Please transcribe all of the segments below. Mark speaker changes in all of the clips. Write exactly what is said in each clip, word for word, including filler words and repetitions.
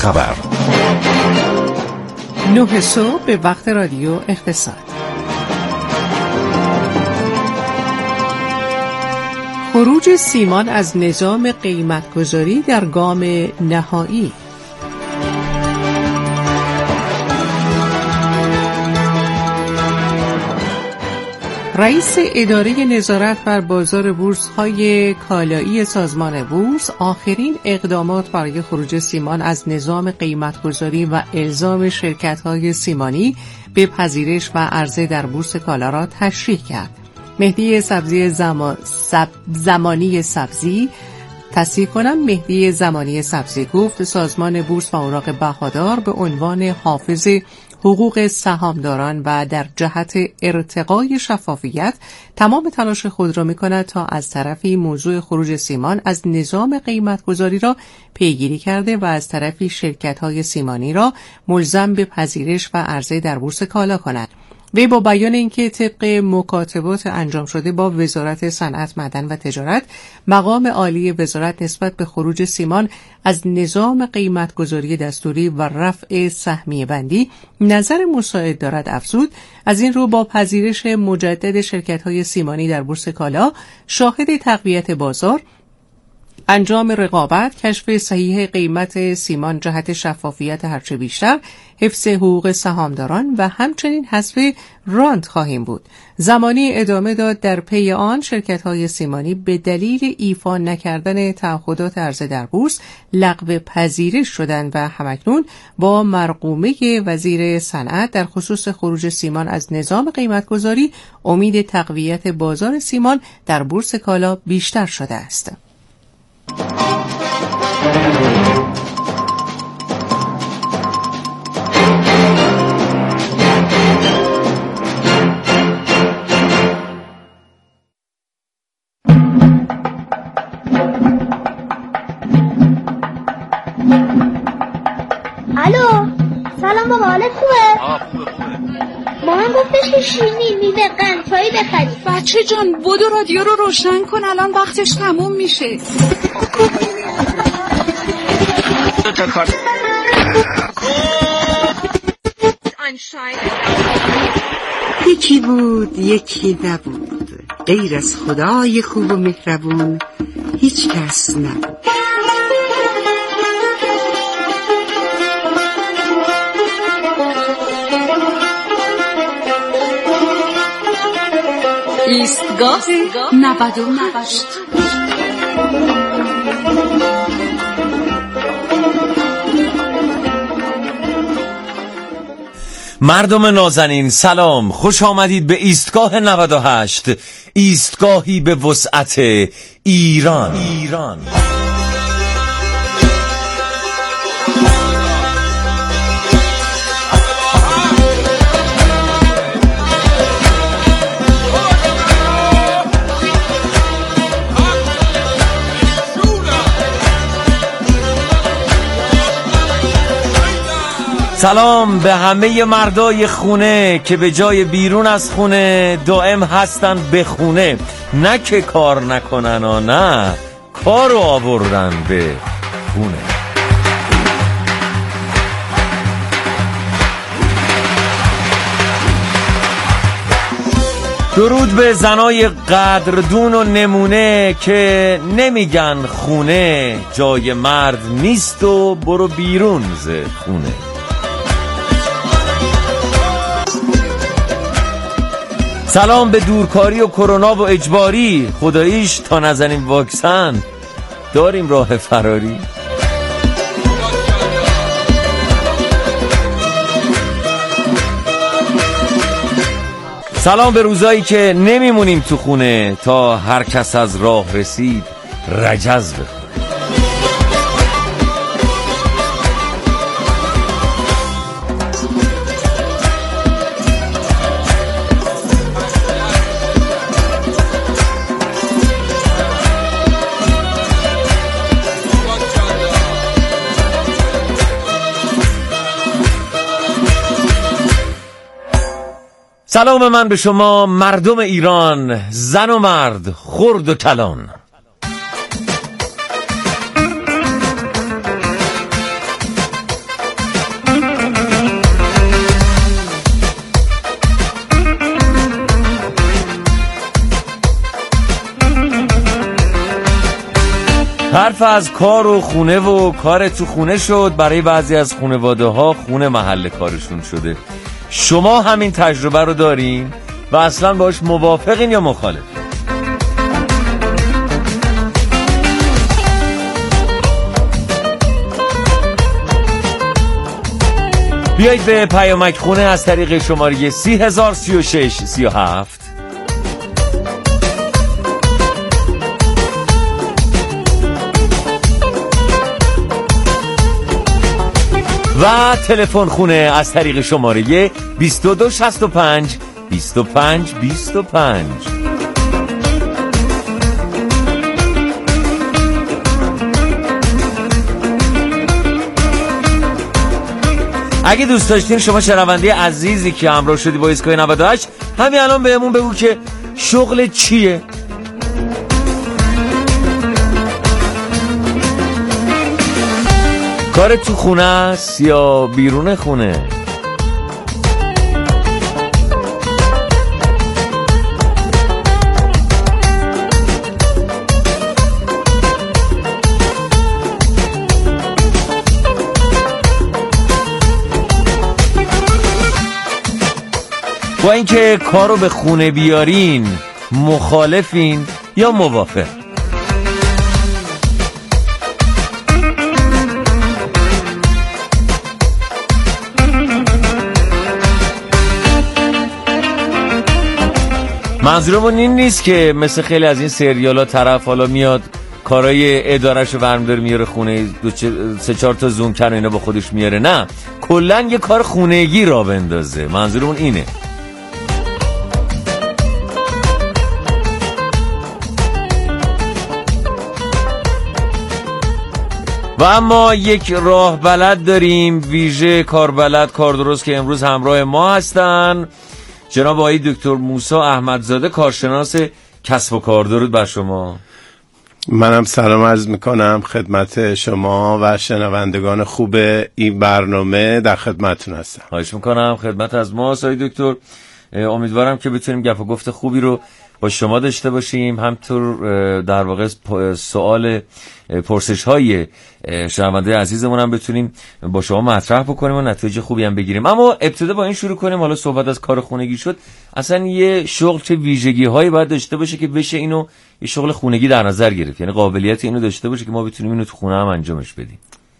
Speaker 1: خبر.
Speaker 2: نه صبح به وقت رادیو اقتصاد. خروج سیمان از نظام قیمتگذاری در گام نهایی. رئیس اداره نظارت بر بازار بورس‌های کالایی سازمان بورس آخرین اقدامات برای خروج سیمان از نظام قیمتگذاری و الزام شرکت‌های سیمانی به پذیرش و عرضه در بورس کالا را تشریح کرد. مهدی سبزی زمان... سب... زمانی سبزی تصحیح کنم مهدی زمانی سبزی گفت سازمان بورس و اوراق بهادار به عنوان حافظ حقوق سهامداران و در جهت ارتقای شفافیت تمام تلاش خود را می‌کند تا از طرفی موضوع خروج سیمان از نظام قیمتگذاری را پیگیری کرده و از طرفی شرکت‌های سیمانی را ملزم به پذیرش و عرضه در بورس کالا کند. وی با بیان اینکه طبق مکاتبات انجام شده با وزارت صنعت، معدن و تجارت، مقام عالی وزارت نسبت به خروج سیمان از نظام قیمتگذاری دستوری و رفع سهمیه بندی نظر مساعد دارد افزود، از این رو با پذیرش مجدد شرکت‌های سیمانی در بورس کالا، شاهد تقویت بازار، انجام رقابت، کشف صحیح قیمت سیمان جهت شفافیت هرچه بیشتر، حفظ حقوق سهامداران و همچنین حذف رانت خواهیم بود. زمانی ادامه داد در پی آن شرکت‌های سیمانی به دلیل ایفا نکردن تعهدات عرضه در بورس لغو پذیرش شدند و همکنون با مرقومه وزیر صنعت در خصوص خروج سیمان از نظام قیمتگذاری امید تقویت بازار سیمان در بورس کالا بیشتر شده است.
Speaker 3: الو، سلام بابا، حالت خوبه؟
Speaker 4: آه خوبه خوبه.
Speaker 3: مامان گفتش که شیرینی میوه قند چایی بخری.
Speaker 5: بچه جان بودو رادیو رو روشن کن، الان وقتش تموم میشه.
Speaker 4: دو تا کار
Speaker 6: یکی بود یکی نبود، غیر از خدای خوب و مهربون هیچ کس نبود.
Speaker 5: ایستگاه نود و هشت.
Speaker 7: مردم نازنین سلام، خوش آمدید به ایستگاه نود و هشت، ایستگاهی به وسعت ایران. ایران. سلام به همه مردای خونه که به جای بیرون از خونه دائم هستن به خونه، نه که کار نکنن و نه کارو آوردن به خونه. درود به زنای قدردون و نمونه که نمیگن خونه جای مرد نیست و برو بیرون ز خونه. سلام به دورکاری و کرونا و اجباری، خداییش تا نزنیم واکسن داریم راه فراری. سلام به روزایی که نمیمونیم تو خونه تا هر کس از راه رسید رجز بخونه. سلام من به شما مردم ایران، زن و مرد، خرد و کلان. صرف از کار و خونه و کار تو خونه شد، برای بعضی از خانواده ها خونه محل کارشون شده. شما همین تجربه رو دارین و اصلا باش موافقین یا مخالف؟ بیایید به پیامک خونه از طریق شماره سی هزار سی و شش سی و هفت و تلفن خونه از طریق شماره بیست و دو شصت و پنج بیست و پنج بیست و پنج. اگه دوست داشتین شما شنونده عزیزی که همراه شدی با ایسکای نود و هشت، همین الان بهمون بگو که شغل چیه؟ کار تو خونه است یا بیرون خونه؟ با اینکه کارو به خونه بیارین مخالفین یا موافق؟ منظورمون این نیست که مثل خیلی از این سریالا طرف حالا میاد کارای ادارهشو برمی‌داره میاره خونه، دو چه سه چهار تا زوم کن اینا با خودش میاره. نه، کلا یه کار خونگی را بندازه. منظورمون اینه. و اما یک راه بلد داریم، ویژه کار بلد کار درست، که امروز همراه ما هستن جناب آقای دکتر موسی احمدزاده، کارشناس کسب و کار. درود بر شما.
Speaker 1: منم سلام عرض میکنم خدمت شما و شنوندگان خوب این برنامه، در خدمتتون هستم.
Speaker 7: خواهش میکنم. خدمت از ما آقای دکتر. امیدوارم که بتونیم گپ و گفت خوبی رو با شما داشته باشیم. همطور در واقع سوال پرسش های شنونده عزیزمون هم بتونیم با شما مطرح بکنیم و نتیجه خوبی هم بگیریم. اما ابتدا با این شروع کنیم. حالا صحبت از کار خونگی شد، اصلا یه شغل چه ویژگی هایی باید داشته باشه که بشه اینو یه شغل خونگی در نظر گرفت؟ یعنی قابلیت اینو داشته باشه که ما بتونیم اینو تو خونه هم انجامش بدیم.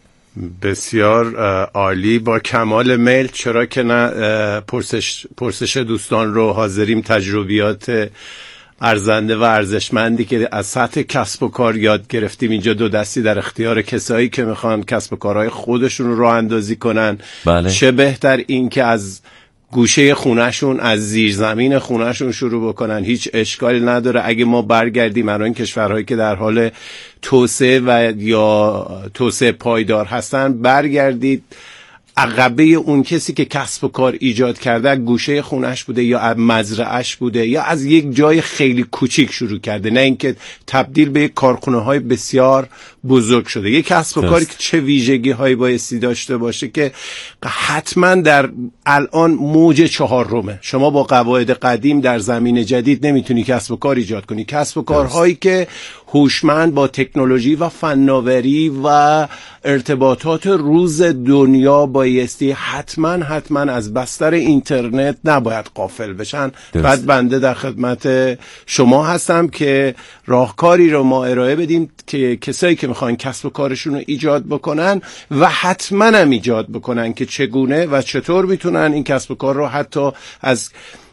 Speaker 1: بسیار عالی، با کمال میل. چرا که نه، پرسش پرسش دوستان رو حاضریم. تجربیات ارزنده و ارزشمندی که از سطح کسب و کار یاد گرفتیم اینجا دو دستی در اختیار کسایی که میخوان کسب و کارهای خودشون رو راه اندازی کنن.
Speaker 7: بله.
Speaker 1: چه بهتر این که از گوشه خونهشون، از زیرزمین خونهشون شروع بکنن. هیچ اشکالی نداره اگه ما برگردیم الان کشورهایی که در حال توسعه و یا توسعه پایدار هستن، برگردید عقبه اون کسی که کسب و کار ایجاد کرده گوشه خونش بوده یا از مزرعهش بوده یا از یک جای خیلی کوچیک شروع کرده، نه اینکه تبدیل به یک کارخونه های بسیار بزرگ شده. یک کسب و کاری که چه ویژگی هایی بایستی داشته باشه که حتما در الان موج چهارمه. شما با قواعد قدیم در زمین جدید نمیتونی کسب و کار ایجاد کنی. کسب و کارهایی که هوشمند با تکنولوژی و فناوری و ارتباطات روز دنیا بایستی حتما حتما از بستر اینترنت نباید غافل بشن. بعد بنده در خدمت شما هستم که راهکاری رو ما ارائه بدیم که کسایی که میخوان کسب و کارشون رو ایجاد بکنن و حتما هم ایجاد بکنن که چگونه و چطور میتونن این کسب و کار رو حتی از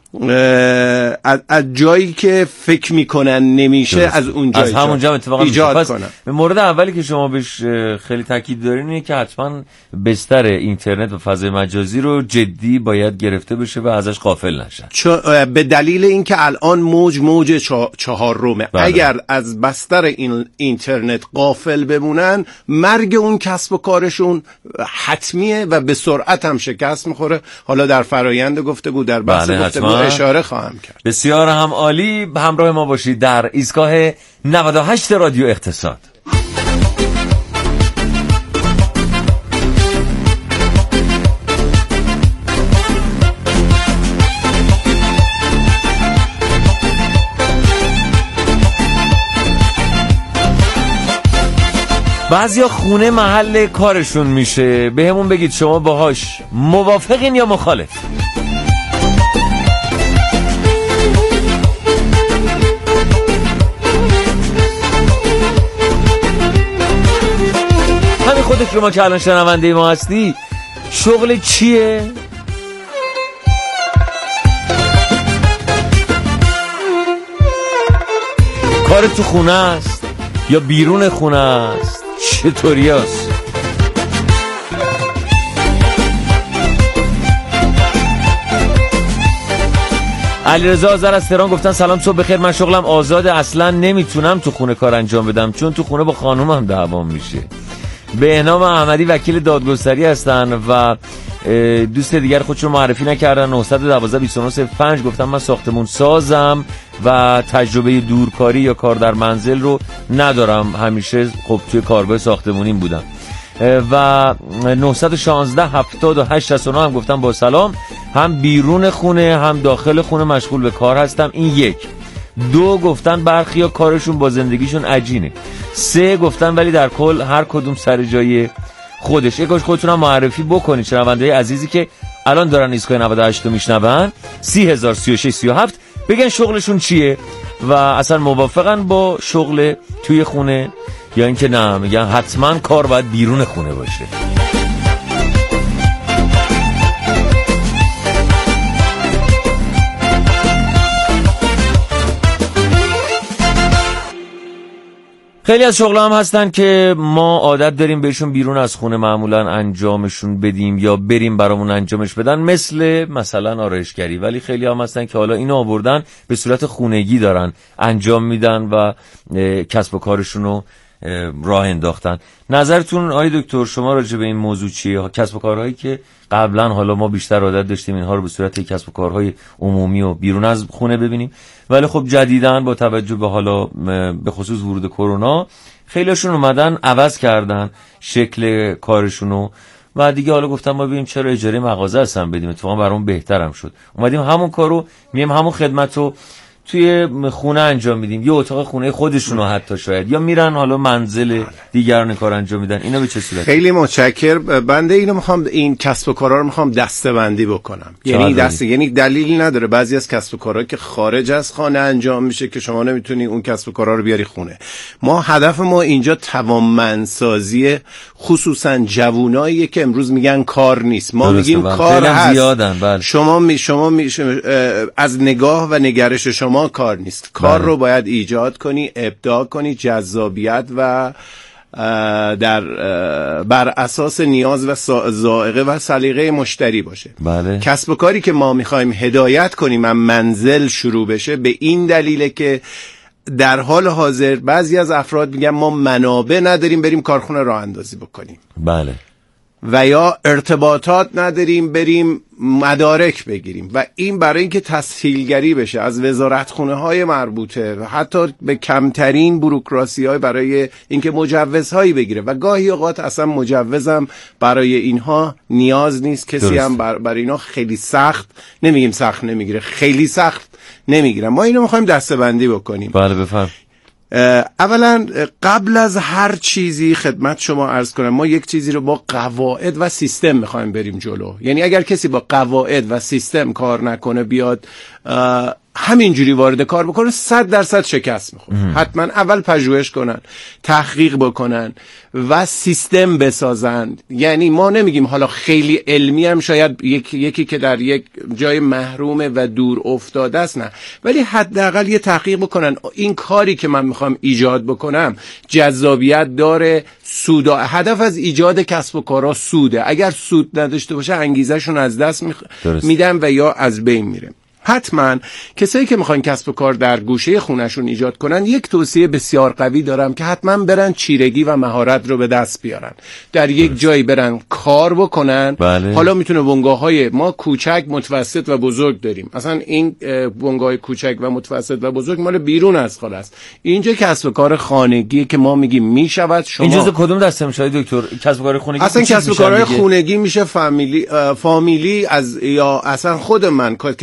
Speaker 1: از, از جایی که فکر میکنن نمیشه درست. از اون جایی
Speaker 7: از همونجا اتفاقا
Speaker 1: ایجاد کنن.
Speaker 7: به مورد اولی که شما بهش خیلی تاکید دارین اینه که حتما بستر اینترنت و فضای مجازی رو جدی باید گرفته بشه و ازش غافل نشن.
Speaker 1: به دلیل اینکه الان موج موج چهارمه. بله. اگر از بستر این اینترنت غافل بمونن، مرگ اون کسب و کارشون حتمیه و به سرعت هم شکست میخوره. حالا در فرایند گفتگو در بحث
Speaker 7: بله
Speaker 1: گفتگو اشاره خواهم کرد.
Speaker 7: بسیار هم عالی. همراه ما باشید در ایستگاه نود و هشت رادیو اقتصاد. بعضیا خونه محل کارشون میشه. به همون بگید شما باهاش موافقین یا مخالف؟ همین خودت شما که الان شنونده ما هستی، شغل چیه؟ کار تو خونه است یا بیرون خونه است؟ چطوری است؟ علیرضا آذر از تهران گفتن سلام صبح بخیر، من شغلم آزاده، اصلا نمیتونم تو خونه کار انجام بدم چون تو خونه با خانومم دعوام میشه. بهنام احمدی وکیل دادگستری هستن و دوست دیگر خودشون معرفی نکردن. نه یک دو بیست و نه صفر پنج گفتن من ساختمون سازم و تجربه دورکاری یا کار در منزل رو ندارم، همیشه خب توی کارگاه ساختمونیم بودم. و نه یک شش هفتاد و هشت شصت و نه هم گفتن با سلام، هم بیرون خونه هم داخل خونه مشغول به کار هستم. این یک. دو گفتن برخی ها کارشون با زندگیشون عجینه. سه گفتن ولی در کل هر کدوم سر جای خودش. یکاش خودتون هم معرفی بکنید شنونده‌های عزیزی که الان دارن ایستگاه نود و هشت رو میشنون، سی هزار سی و شش سی و هفت، بگن شغلشون چیه و اصلا موافقن با شغل توی خونه یا اینکه نه میگن حتما کار باید بیرون خونه باشه. خیلی از شغل‌ها هم هستن که ما عادت داریم بهشون بیرون از خونه معمولا انجامشون بدیم یا بریم برامون انجامش بدن، مثل مثلا آرایشگری. ولی خیلی هم هستن که حالا اینو آوردن به صورت خونگی دارن انجام میدن و کسب و کارشون رو راه انداختن. نظرتون آقای دکتر شما راجع به این موضوع چیه؟ کسب و کارهایی که قبلا حالا ما بیشتر عادت داشتیم اینها رو به صورت کسب و کارهای عمومی و بیرون از خونه ببینیم، ولی خب جدیداً با توجه به حالا به خصوص ورود کرونا خیلیشون اومدن عوض کردن شکل کارشونو و دیگه حالا گفتم ما ببینیم چرا اجاره مغازه هستن بدیم، اتفاقا برام بهترم شد. اومدیم همون کارو مییم همون خدمتو توی خونه انجام میدیم، یه اتاق خونه خودشونو حتی شاید، یا میرن حالا منزل دیگران کار انجام میدن. اینا به چه صورت؟
Speaker 1: خیلی متشکر. بنده اینو میخوام این کسب و کارا رو میخوام دسته بندی بکنم. یعنی دسته یعنی دلیلی نداره بعضی از کسب و کارا که خارج از خانه انجام میشه که شما نمیتونی اون کسب و کارا رو بیاری خونه. ما هدف ما اینجا توانمندسازی خصوصا جووناییه که امروز میگن کار نیست. ما میگیم کار هست.
Speaker 7: بله.
Speaker 1: شما می شما می شما از نگاه و نگرش شما ما کار نیست. کار بله. رو باید ایجاد کنی، ابداع کنی، جذابیت و در بر اساس نیاز و ذائقه و سلیقه مشتری باشه.
Speaker 7: بله.
Speaker 1: کسب و کاری که ما میخوایم هدایت کنیم از منزل شروع بشه به این دلیله که در حال حاضر بعضی از افراد میگن ما منابع نداریم بریم کارخونه راه اندازی بکنیم.
Speaker 7: بله.
Speaker 1: و یا ارتباطات نداریم بریم مدارک بگیریم و این برای اینکه تسهیلگری بشه از وزارتخونه های مربوطه و حتی به کمترین بوروکراسی های برای اینکه مجوزهایی بگیره و گاهی اوقات اصلا مجوزم برای اینها نیاز نیست، کسی درست. هم بر برای اینها خیلی سخت نمیگیم سخت نمیگیره، خیلی سخت نمیگیره. ما اینو میخوایم دسته‌بندی بکنیم.
Speaker 7: بله بفهم.
Speaker 1: اولا قبل از هر چیزی خدمت شما عرض کنم ما یک چیزی رو با قواعد و سیستم میخوایم بریم جلو. یعنی اگر کسی با قواعد و سیستم کار نکنه بیاد همینجوری وارد کار بکنه صد درصد شکست میخوره. حتما اول پژوهش کنن، تحقیق بکنن و سیستم بسازن. یعنی ما نمیگیم حالا خیلی علمی هم شاید یک، یکی که در یک جای محرومه و دور افتاده است نه، ولی حداقل یه تحقیق بکنن این کاری که من میخوام ایجاد بکنم جذابیت داره، سود. هدف از ایجاد کسب و کارا سوده. اگر سود نداشته باشه انگیزهشون از دست میخ... میدن و یا از بین میره. حتما کسایی که میخوان کسب و کار در گوشه خونهشون ایجاد کنن یک توصیه بسیار قوی دارم که حتما برن چیرگی و مهارت رو به دست بیارن، در یک جایی برن کار بکنن.
Speaker 7: بله.
Speaker 1: حالا میتونه بنگاه‌های ما کوچک، متوسط و بزرگ داریم. اصلا این بنگاه کوچک و متوسط و بزرگ مال بیرون از خانه است. اینجا کسب و کار خانگی که ما میگیم میشود. شما
Speaker 7: این جزء کدوم دسته میشه دکتر؟ کسب و کار خانگی
Speaker 1: اصلا کسب و کارهای خانگی میشه فامیلی فامیلی از یا اصلا خود من کسب و کار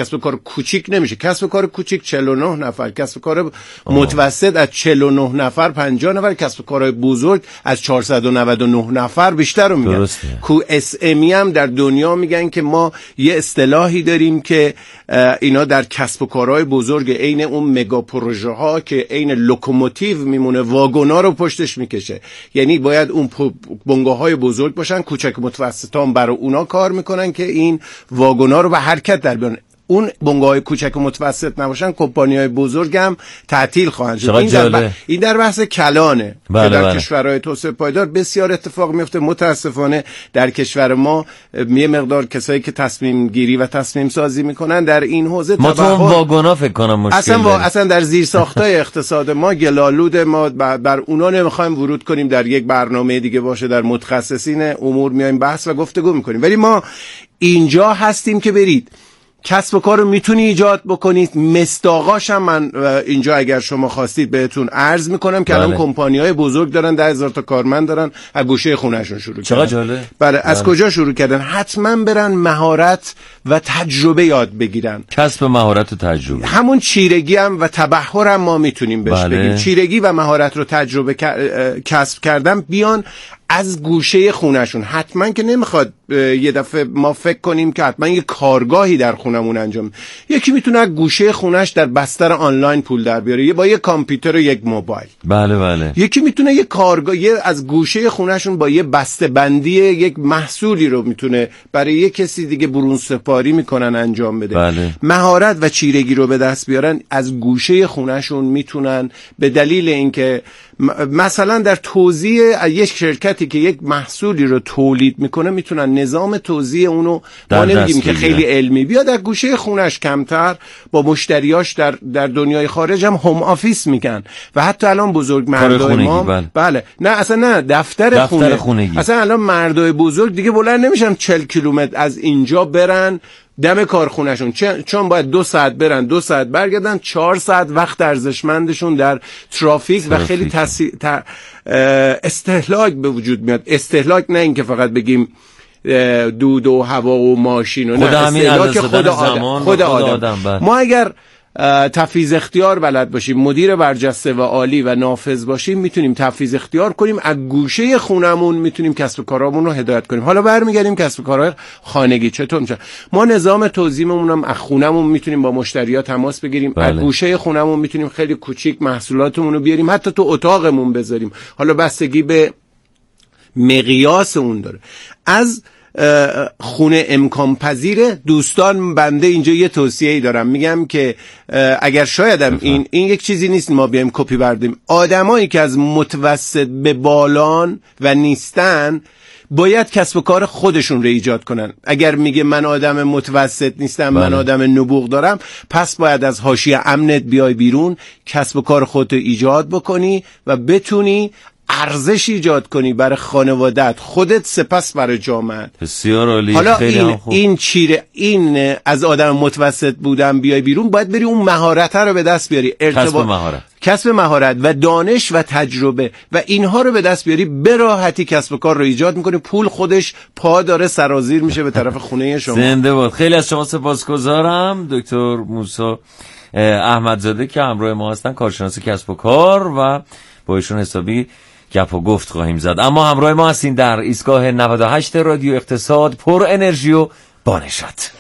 Speaker 1: کوچیک نمیشه. کسب و کار کوچیک چهل و نه نفر، کسب و کار متوسط از چهل و نه نفر پنجاه نفر، کسب و کارهای بزرگ از چهارصد و نود و نه نفر بیشتر رو میگن. کو اس ام هم در دنیا میگن که ما یه اصطلاحی داریم که اینا در کسب و کارهای بزرگ عین اون مگا پروژه ها که عین لوکوموتیو میمونه واگونا رو پشتش میکشه، یعنی باید اون بنگاه‌های بزرگ باشن، کوچک متوسطان برای اونا کار میکنن که این واگونا رو به حرکت در بیارن. اون بنگاه‌های کوچک و متوسط نباشن، کمپانی‌های بزرگ هم تعطیل خواهند شد. این در, ب... این در بحث کلانه
Speaker 7: بله
Speaker 1: که در
Speaker 7: بله.
Speaker 1: کشورهای توسعه پایدار بسیار اتفاق میفته. متاسفانه در کشور ما یه مقدار کسایی که تصمیم گیری و تصمیم سازی میکنن در این حوزه
Speaker 7: ما تو اون واگونا فکر کنم مشکل
Speaker 1: اصلا و... اصلا در زیر ساختای اقتصاد ما گلالود ما بر اونا نمیخوایم ورود کنیم، در یک برنامه دیگه باشه در متخصصین امور میایم بحث و گفتگو میکنیم، ولی ما اینجا هستیم که برید کسب و کار رو میتونی ایجاد بکنید. مستاقاش هم من اینجا اگر شما خواستید بهتون عرض میکنم که الان کمپانی‌های بزرگ دارن ده هزار تا کارمند دارن، از گوشه خونهشون شروع کردن.
Speaker 7: چقدر جالب.
Speaker 1: بله از کجا شروع کردن؟ حتما برن مهارت و تجربه یاد بگیرن.
Speaker 7: کسب مهارت و تجربه،
Speaker 1: همون چیرگی هم و تبحر هم ما میتونیم بهش
Speaker 7: بله.
Speaker 1: بگیم. چیرگی و مهارت رو تجربه کسب کردن بیان از گوشه خونهشون. حتما که نمیخواد یه دفعه ما فکر کنیم که حتما یه کارگاهی در خونمون انجام. یکی میتونه از گوشه خونش در بستر آنلاین پول در بیاره، یه با یه کامپیوتر و یک موبایل.
Speaker 7: بله بله.
Speaker 1: یکی میتونه یه کارگاه یه از گوشه خونهشون با یه بسته بندی یک محصولی رو میتونه برای یه کسی دیگه برون سپاری میکنن انجام بده.
Speaker 7: بله.
Speaker 1: مهارت و چیرگی رو به دست بیارن از گوشه خونهشون میتونن، به دلیل اینکه مثلا در توزیع یک شرکتی که یک محصولی رو تولید میکنه میتونن نظام توزیع اونو، ما نمیگیم که خیلی علمی بیاد در گوشه خونش کمتر با مشتریاش در در دنیای خارج هم هوم آفیس میگن و حتی الان بزرگ مردای ما بله. بله نه اصلا نه دفتر, دفتر خونه
Speaker 7: خونگی.
Speaker 1: اصلا الان مردای بزرگ دیگه بلند نمیشن چهل کیلومتر از اینجا برن دم کارخونهشون، چون باید دو ساعت برن دو ساعت برگردن، چهار ساعت وقت ارزشمندشون در ترافیک, ترافیک. و خیلی تسی... ت... استهلاک به وجود میاد. استهلاک نه اینکه فقط بگیم دود و هوا و ماشین و نه، استهلاک خود آدم. خود آدم, آدم. ما اگر تفویض اختیار بلد باشیم، مدیر برجسته و عالی و نافذ باشیم، میتونیم تفویض اختیار کنیم، از گوشه خونمون میتونیم کسب و کارامون رو هدایت کنیم. حالا برمیگردیم کسب و کارهای خانگی چطور میشه. ما نظام توزیعمون هم از خونمون میتونیم با مشتری‌ها تماس بگیریم، بله. از گوشه خونمون میتونیم خیلی کوچیک محصولاتمون رو بیاریم، حتی تو اتاقمون بذاریم. حالا بستگی به مقیاس اون داره. از خونه امکان پذیره. دوستان بنده اینجا یه توصیه‌ای دارم، میگم که اگر شایدم این این یک چیزی نیست ما بیایم کپی بردیم، آدمایی که از متوسط به بالان و نیستن باید کسب و کار خودشون رو ایجاد کنن. اگر میگه من آدم متوسط نیستم، بله. من آدم نبوغ دارم، پس باید از حاشیه امنت بیای بیرون، کسب و کار خودت رو ایجاد بکنی و بتونی ارزش ایجاد کنی برای خانوادت، خودت، سپس برای جامعه.
Speaker 7: بسیار عالی.
Speaker 1: حالا خیلی این این چیره این از آدم متوسط بودن بیای بیرون، باید بری اون مهارت رو به دست بیاری،
Speaker 7: ارتباط، کسب مهارت
Speaker 1: کسب مهارت و دانش و تجربه و اینها رو به دست بیاری، به راحتی کسب و کار رو ایجاد میکنی، پول خودش پا داره سرازیر میشه به طرف خونه شما.
Speaker 7: زنده باد. خیلی از شما سپاسگزارم دکتر موسی احمدزاده که همراه ما هستن، کارشناس کسب و کار، و با ایشون حسابی گپ و گفت خواهیم زد. اما همراه ما هستین در ایستگاه نود و هشت رادیو اقتصاد، پر انرژی و بانشات.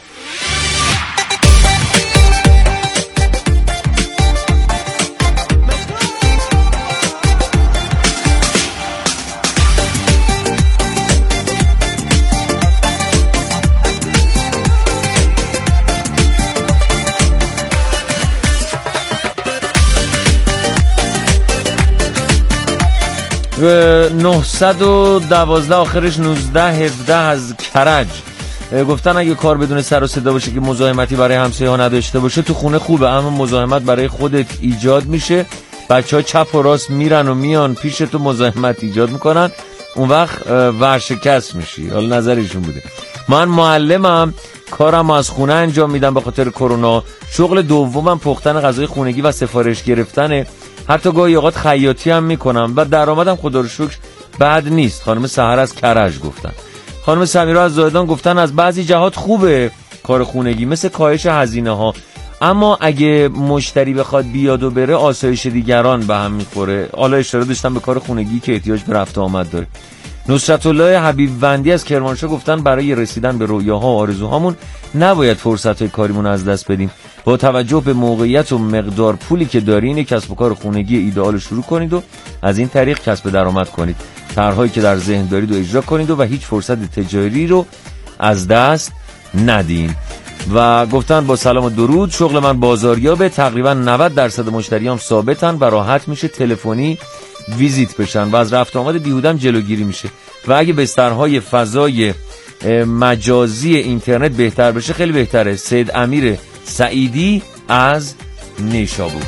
Speaker 7: نهصد و دوازده آخرش نوزده هفده از کرج گفتن اگه کار بدون سر و صدا باشه که مزاحمتی برای همسایه‌ها نداشته باشه تو خونه خوبه، اما مزاحمت برای خودت ایجاد میشه، بچه‌ها چپ و راست میرن و میان پیش تو مزاحمت ایجاد میکنن، اون وقت ورشکست میشی. حالا نظرشون بوده. من معلمم، کارم از خونه انجام میدم به خاطر کرونا، شغل دومم پختن غذای خونگی و سفارش گرفتنه، حتی گاهی اوقات خیاطی هم میکنم و درآمدم خدا رو شکر بد نیست. خانم سحر از کرج گفتن. خانم سمیرا از زاهدان گفتن از بعضی جهات خوبه کار خونگی، مثل کاهش هزینه ها اما اگه مشتری بخواد بیاد و بره آسایش دیگران به هم میخوره. حالا اشاره داشتم به کار خونگی که احتیاج به رفت و آمد داره. نصرت الله حبیب وندی از کرمانشاه گفتن برای رسیدن به رویاها و آرزوهامون نباید فرصت‌های کاریمون از دست بدیم. با توجه به موقعیت و مقدار پولی که دارین کسب و کار خونگی ایدئال شروع کنید و از این طریق کسب درآمد کنید. طرح‌هایی که در ذهن دارید و اجرا کنید و, و هیچ فرصت تجاری رو از دست ندین. و گفتن با سلام و درود، شغل من بازاریابه، تقریبا نود درصد مشتریام ثابتن و راحت میشه تلفنی ویزیت بشن و از رفت آمد بیهودم جلوگیری میشه و اگه بسترهای فضای مجازی اینترنت بهتر بشه خیلی بهتره. سید امیر سعیدی از نیشابور.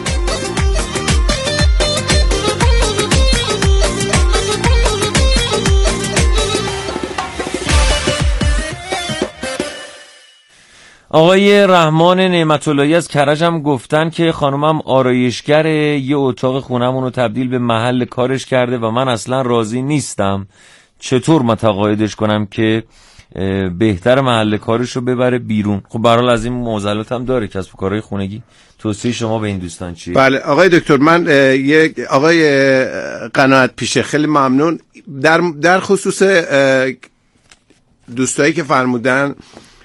Speaker 7: آقای رحمان نعمت اللهی از کرج هم گفتن که خانومم آرایشگر یه اتاق خونمون رو تبدیل به محل کارش کرده و من اصلا راضی نیستم. چطور متقاعدش کنم که بهتر محل کارش رو ببره بیرون؟ خب برحال از این معضلات هم داره کسب و کارهای خونگی. توصیه شما به این دوستان چیه؟
Speaker 1: بله آقای دکتر، من یک آقای قناعت پیشه خیلی ممنون در در خصوص دوستایی که فرمودن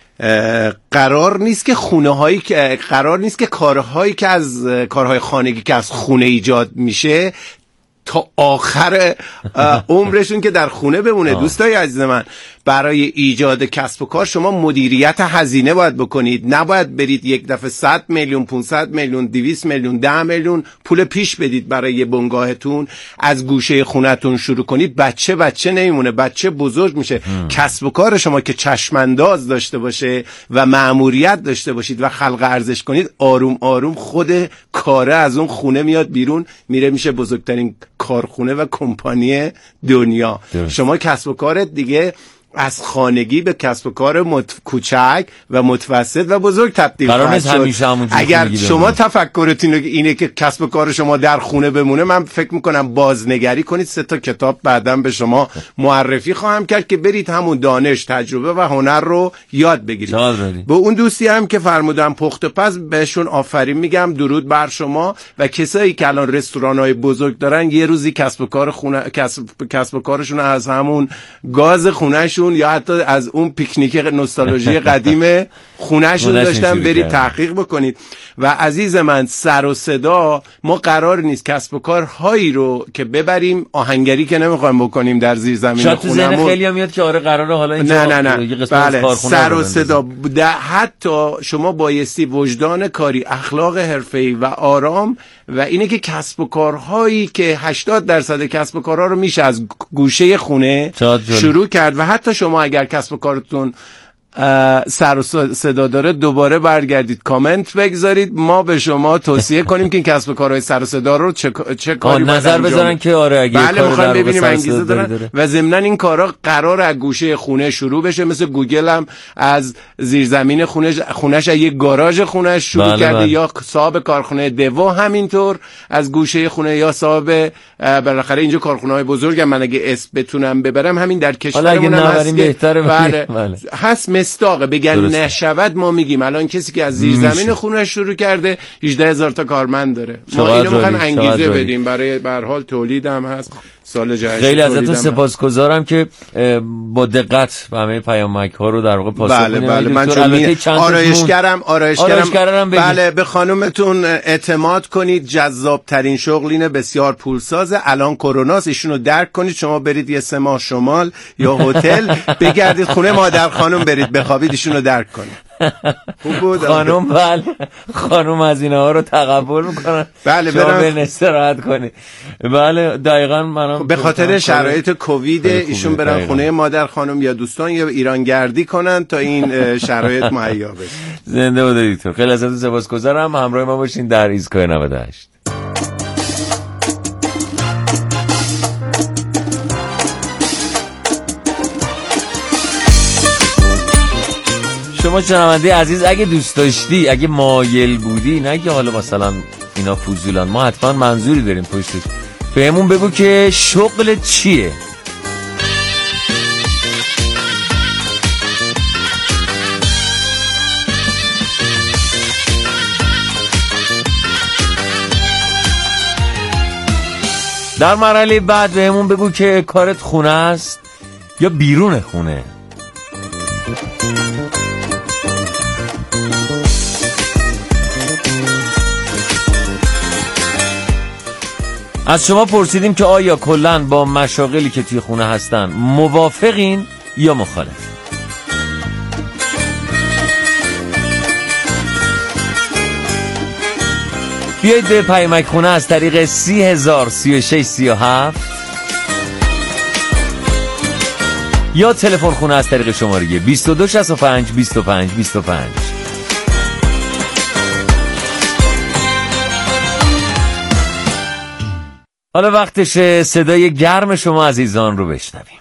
Speaker 1: قرار نیست که خونه هایی که قرار نیست که کارهایی که از کارهای خانگی که از خونه ایجاد میشه تا آخر عمرشون که در خونه بمونه. دوستای عزیز من، برای ایجاد کسب و کار شما مدیریت هزینه باید بکنید. نباید برید یک دفعه صد میلیون، پانصد میلیون، دویست میلیون، ده میلیون پول پیش بدید برای یه بنگاهتون. از گوشه خونتون شروع کنید. بچه بچه نمیمونه، بچه بزرگ میشه. ام. کسب و کار شما که چشمانداز داشته باشه و مأموریت داشته باشید و خلق ارزش کنید، آروم آروم خود کاره از اون خونه میاد بیرون، میره میشه بزرگترین کارخونه و کمپانی دنیا. درست. شما کسب و کارت دیگه از خانگی به کسب و کار مت... کوچک و متوسط و بزرگ تبدیل خواهد شد. اگر شما تفکرتون اینه که کسب و کار شما در خونه بمونه، من فکر میکنم بازنگری کنید. سه تا کتاب بعداً به شما معرفی خواهم کرد که برید همون دانش، تجربه و هنر رو یاد بگیرید. به اون دوستی هم که فرمودم پخت و پز، بهشون آفرین میگم، درود بر شما و کسایی که الان رستوران‌های بزرگ دارن. یه روزی کسب و کار خونه کسب کسب و کارشون از همون گاز خونهشون یا حتی از اون پیکنیک نوستالژی قدیم خونهشون داشتن برید تحقیق بکنید. و عزیز من، سر و صدا ما قرار نیست کسب و کارهایی رو که ببریم آهنگری که نمیخوایم بکنیم در زیر زمین خونمون. شاید تو ذهن خیلی‌ها میاد که آره قراره حالا اینجا نه نه نه بله سر و صدا حتی شما بایستی وجدان کاری، اخلاق حرفه‌ای و آرام و اینه که کسب و کارهایی که هشتاد درصد کسب و کارها رو میشه از گوشه خونه شروع کرد. و حتی شما اگر کسب و کارتون سر و صدا داره، دوباره برگردید کامنت بگذارید، ما به شما توصیه کنیم که این کسب و کارهای سر و صدا رو چه, چه کاری باید
Speaker 7: نظر بذارن که آره اگه
Speaker 1: بله میخوایم ببینیم انگیزه دارن داره. و ضمناً این کارا قرار از گوشه خونه شروع بشه. مثل گوگل هم از زیرزمین خونش خونش از یک گاراژ خونش شروع بله کرده بله. یا صاحب کارخونه دو همینطور از گوشه خونه، یا صاحب بالاخره اینجا کارخونه‌های بزرگ هم من اگه اسم بتونم ببرم همین در کشورمون هم هست بهتره بله. بله. هست مستاقه بگن نشود. ما میگیم الان کسی که از زیر زمین خونش شروع کرده هجده هزار تا کارمند داره. ما اینو میخوایم انگیزه بدیم برای به هر حال تولید هم هست. سال جدید
Speaker 7: خیلی ازتون سپاسگزارم که با دقت همه پیامک ها رو در واقع پاسخ
Speaker 1: بله بله من چون آرایشگرم آرایشگرم بله به خانومتون اعتماد کنید. جذاب ترین شغل اینه، بسیار پولسازه. الان کروناست، ایشونو درک کنید. شما برید یه سه ماه شمال یا هتل بگردید خونه مادر خانم برید بخوابید، ایشونو درک کنید. خوب بود
Speaker 7: خانم. بله خانم از اینا ها رو تقبل میکنن.
Speaker 1: بله
Speaker 7: شما برن استراحت کنید. بله دقیقاً منم
Speaker 1: به خاطر شرایط کووید ایشون برن خونه مادر خانم یا دوستان یا ایران گردی کنن تا این شرایط مهیا بشه.
Speaker 7: زنده باد دکتر. خیلی ازتون سپاسگزارم. همراه ما باشین در ایستگاه نود و هشت. شما شنونده عزیز اگه دوست داشتی، اگه مایل بودی، نه که حالا مثلا اینا فوزولان، ما حتما منظوری داریم پشتش، بهمون بگو که شغل چیه. در مرحله بعد بهمون بگو که کارت خونه است یا بیرون خونه. از شما پرسیدیم که آیا کلاً با مشاغلی که توی خونه هستن موافقین یا مخالف؟ بیایید به پیامک خونه از طریق سی هزار سی و شش سی و هفت یا تلفن خونه از طریق شماره بیست و دو شصت و پنج بیست و پنج بیست و پنج. حالا وقتشه صدای گرم شما عزیزان رو بشنویم.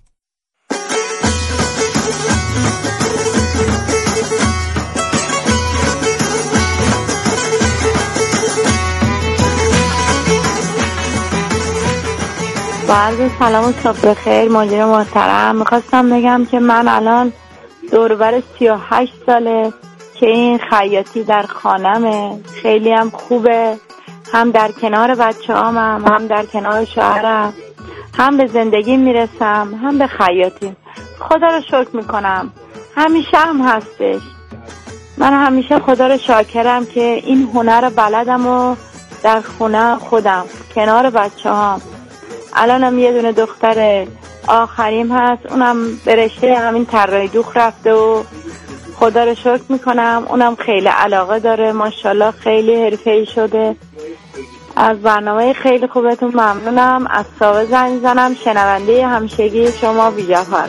Speaker 8: با عرض سلام و صبح بخیر مدیر محترم، میخواستم بگم که من الان دوربر سی و هشت ساله که این خیاطی در خانمه، خیلی هم خوبه، هم در کنار بچه هامم، هم در کنار شوهرم، هم به زندگی میرسم هم به خیاطی. خدا رو شکر میکنم، همیشه هم هستش. من همیشه خدا رو شاکرم که این هنر رو بلدم و در خونه خودم کنار بچه هام. الانم یه دونه دختر آخریم هست، اونم به رشته همین طراحی دوخ رفته و خدا رو شکر میکنم اونم خیلی علاقه داره، ماشاءالله خیلی حرفه‌ای شده. از برنامه خیلی خوبتون ممنونم. از ساوه زنگ زنم، شنونده همیشگی شما بی‌جفر.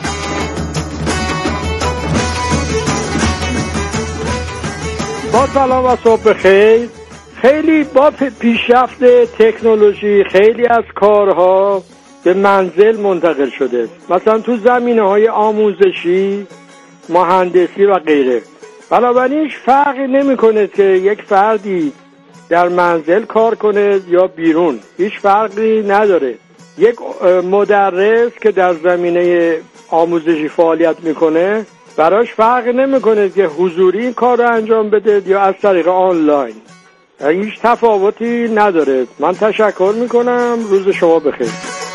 Speaker 9: با سلام و صبح بخیر. خیلی با پیشرفت تکنولوژی خیلی از کارها به منزل منتقل شده، مثلا تو زمینه‌های آموزشی، مهندسی و غیره. بنابراین هیچ فرقی نمی‌کنه که یک فردی در منزل کار کنه یا بیرون، هیچ فرقی نداره. یک مدرس که در زمینه آموزشی فعالیت میکنه براش فرقی نمیکنه که حضوری این کار رو انجام بده یا از طریق آنلاین، هیچ تفاوتی نداره. من تشکر میکنم، روز شما بخیر.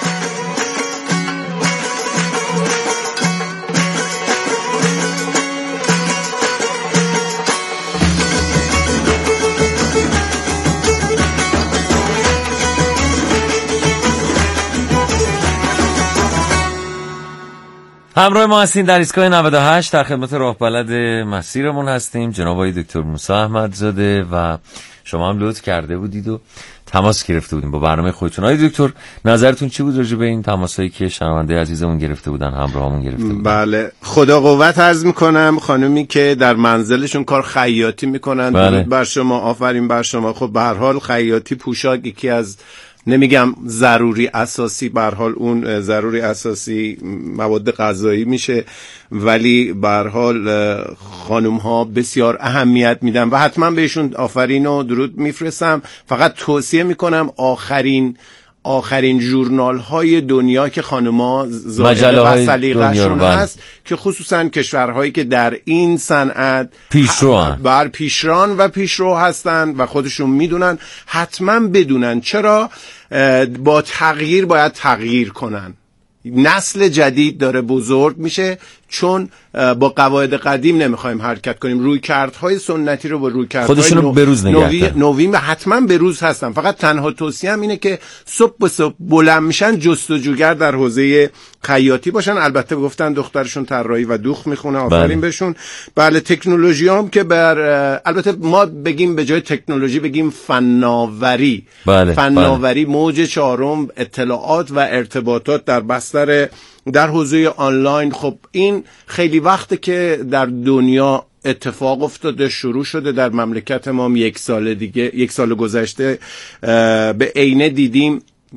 Speaker 7: همراه ما هستیم در ایستگاه نود و هشت، در خدمت راهبلد مسیرمون هستیم، جناب آقای دکتر موسی احمدزاده، و شما هم لطف کرده بودید و تماس گرفته بودیم با برنامه خودتون. آقای دکتر نظرتون چی بود راجع به این تماسایی که شنونده عزیزمون گرفته بودن، همراهمون گرفته بودن؟
Speaker 1: بله، خدا قوت عرض میکنم. خانومی که در منزلشون کار خیاطی میکنن،
Speaker 7: بله.
Speaker 1: بر شما، آفرین بر شما. خب به هر حال خیاطی پوشاک یکی از، نمیگم ضروری اساسی، به هر حال اون ضروری اساسی مواد غذایی میشه، ولی به هر حال خانم ها بسیار اهمیت میدن و حتما بهشون آفرین و درود میفرستم. فقط توصیه میکنم آخرین آخرین ژورنال های دنیا که خانم‌ها ظاهر و سلیقه‌شون هست، که خصوصا کشورهایی که در این صنعت
Speaker 7: پیشروان
Speaker 1: بر پیشران و پیشرو هستن و خودشون میدونن، حتما بدونن. چرا؟ با تغییر باید تغییر کنن. نسل جدید داره بزرگ میشه، چون با قواعد قدیم نمیخوایم حرکت کنیم. روی کردهای سنتی رو با روی کردهای
Speaker 7: خودشون رو بروز نگه
Speaker 1: نوین و حتما بروز هستن. فقط تنها توصیهم اینه که صبح به صبح بلند میشن جستجوگر در حوزه خیاطی باشن. البته گفتن دخترشون طراحی و دوخ میخونه، آفرین بهشون. بله، تکنولوژی هم که بر البته ما بگیم به جای تکنولوژی بگیم فناوری.
Speaker 7: بله.
Speaker 1: فناوری
Speaker 7: بله.
Speaker 1: موج چهارم، اطلاعات و ارتباطات در بستر در حوزه آنلاین. خب این خیلی وقته که در دنیا اتفاق افتاده، شروع شده در مملکت ما یک سال دیگه، یک سال گذشته به عینه دیدیم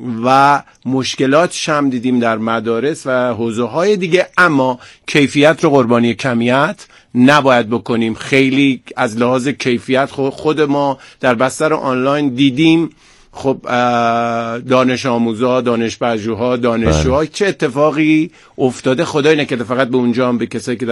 Speaker 1: و مشکلاتش هم دیدیم در مدارس و حوزه های دیگه. اما کیفیت رو قربانی کمیت نباید بکنیم. خیلی از لحاظ کیفیت خود ما در بستر آنلاین دیدیم، خب دانش آموزها، دانش پژوها، دانشجوها چه اتفاقی افتاده. خدای نکرده فقط به اونجا هم، به کسایی که